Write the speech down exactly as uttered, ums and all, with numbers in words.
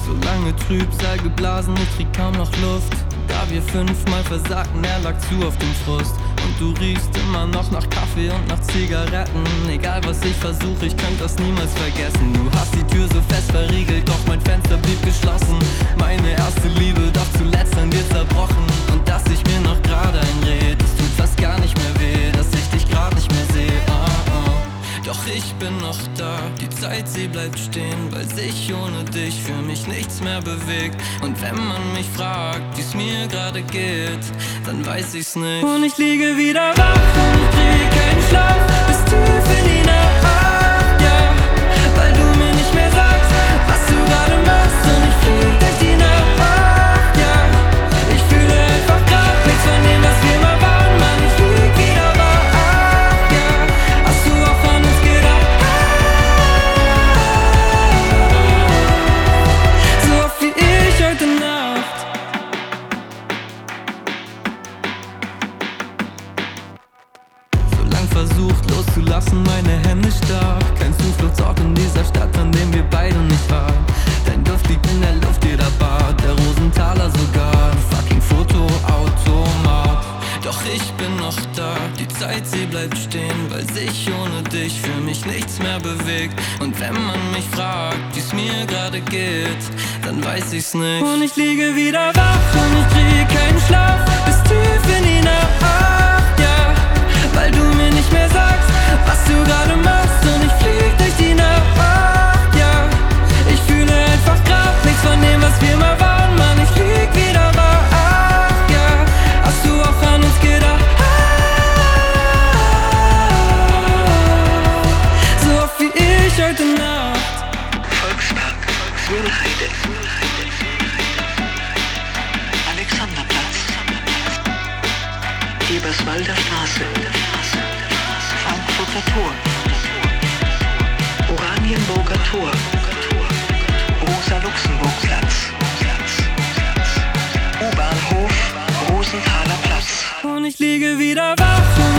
So lange Trübsal geblasen, ich krieg kaum noch Luft. Da wir fünfmal versagten, er lag zu auf dem Frust. Und du riechst immer noch nach Kaffee und nach Zigaretten. Egal was ich versuche, ich könnte das niemals vergessen. Du hast die Tür so fest verriegelt, doch mein Fenster blieb geschlossen. Meine erste Liebe, doch zuletzt an dir zerbrochen. Und dass ich mir noch gerade einred, es tut fast gar nicht mehr weh, dass ich dich grad nicht mehr sehe. Oh, oh. Doch ich bin noch da, die Zeit sie bleibt stehen, weil sich ohne dich für mich nichts mehr bewegt. Und wenn man mich fragt, wie's mir gerade geht, dann weiß ich's nicht. Und ich liege wieder wach und ich krieg keinen Schlaf bis tief in die Nacht, ja, weil du mir nicht mehr sagst, was du gerade machst. Und ich flieg durch die Nacht, ja, ich fühle einfach grad nichts von dem, was wir mal waren. Mann, ich lieg wieder wach, ja, hast du auch an uns gedacht? So oft wie ich heute Nacht. So lang versucht loszulassen, meine Hände stark. Kein Zufluchtsort in dieser Stadt, an dem wir beide nicht waren. Dein Duft liegt in der Luft, jeder Bad, der Rosenthaler sogar. Ein fucking Fotoautomat. Doch ich bin noch da, die Zeit sie bleibt stehen, weil sich ohne dich für mich nichts mehr bewegt. Und wenn man mich fragt, wie's mir gerade geht, dann weiß ich's nicht. Und ich liege wieder wach und ich krieg keinen Schlaf bis tief in die Nacht, ja, weil du mir nicht mehr sagst, was du gerade machst. Und ich flieg durch die Nacht, ja, ich fühle einfach grad nichts von dem, was wir mal waren. Mann, ich lieg wieder wach, ja, hast du auch an uns gedacht? So oft wie ich heute Nacht. Volkspark, Wohlheide, Alexanderplatz, Eberswalder Straße, Frankfurter Tor, Oranienburger Tor, Rosa-Luxemburg-Platz, U-Bahnhof, Rosenthaler Platz. Und ich liege wieder wach und